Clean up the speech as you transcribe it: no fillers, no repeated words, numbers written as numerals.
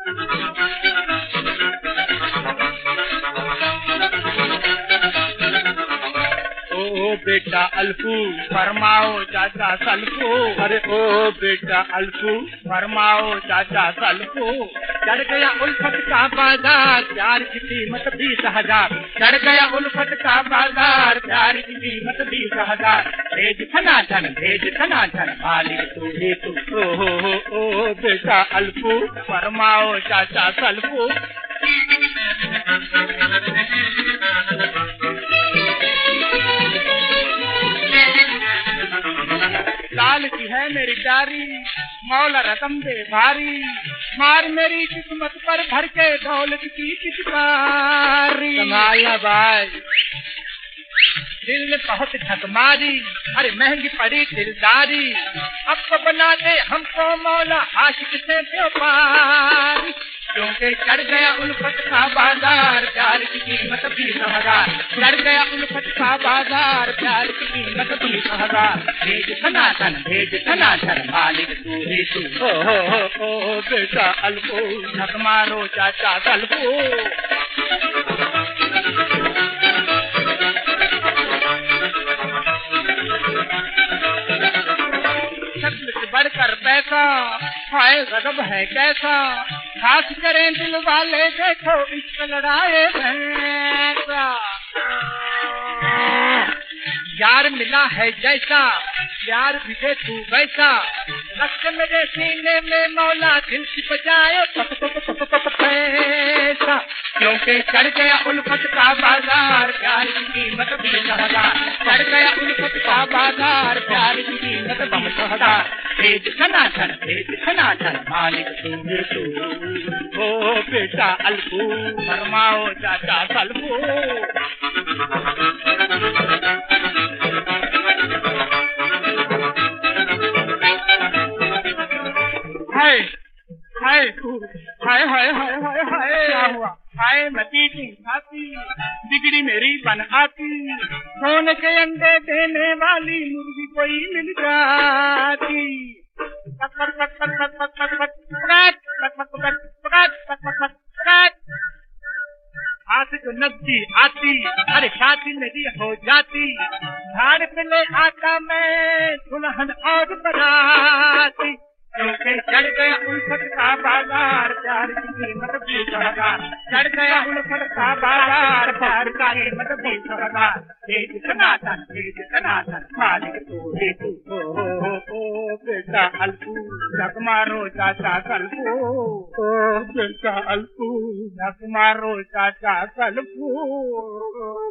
ओ बेटा अल्फू फरमाओ चाचा सल्फू। अरे ओ बेटा अल्फू फरमाओ चाचा सल्फू। चढ़ गया उल्फत का बाजार, प्यार की कीमत 20,000। चढ़ गया उल्फत का बाजार, प्यार की कीमत 20,000। भेज धनाधन मालिक तू ही तू। ओ बेटा अल्फू फरमाओ चाचा सल्फू। लाल की है मेरी डारी, मौला रकम दे भारी। मार मेरी किस्मत पर भर के दौलत की पिचकारी। संभालना भाई, दिल ने बहुत झक मारी, अरे महंगी पड़ी दिलदारी। अब तो बना दे हमको मौला आशिक से व्यापारी। क्योंकि चढ़ गया उल्फत का बाजार, प्यार की कीमत 20,000। चढ़ गया उल्फत का बाजार, प्यार की कीमत 20,000। भेज धनाधन मालिक तू ही तू। ओ बेटा अल्फू झक मारो चाचा सल्फू। शक्ल से बढ़कर पैसा, हाय गजब है कैसा। खास करें दिल वाले देखो इश्क लड़ाए भैंसा। यार मिला है जैसा, यार भी दे तू वैसा। रख मेरे सीने में मौला दिल की बजाए पैसा। क्योंकि चढ़ गया उल्फत का बाजार, प्यार की कीमत 20,000। चढ़ गया उल्फत का बाजार, प्यार की कीमत 20,000। भेज धनाधन मालिक तू ही तू। ओ बेटा अल्फू फरमाओ चाचा सल्फू। हाय हाय हाय हाय हाय हाय हाय क्या हुआ? हाय मती खाती बिगड़ी मेरी बन आती। सोने के अंडे देने वाली मुर्गी कोई मिल जाती। हाथ जो नकदी आती, अरे शादी मेरी हो जाती। झाड़ पे ले आता मैं दुल्हन और बराती। क्योंकि चढ़ गया उल्फत का बाजार, प्यार की कीमत 20,000। चढ़ गया उल्फत का बाजार, प्यार का कीमत 20,000। भेज धनाधन मालिक तू ही तू। ओ बेटा अल्फू झक मारो चाचा सल्फू। ओ बेटा अल्फू झक मारो चाचा सल्फू।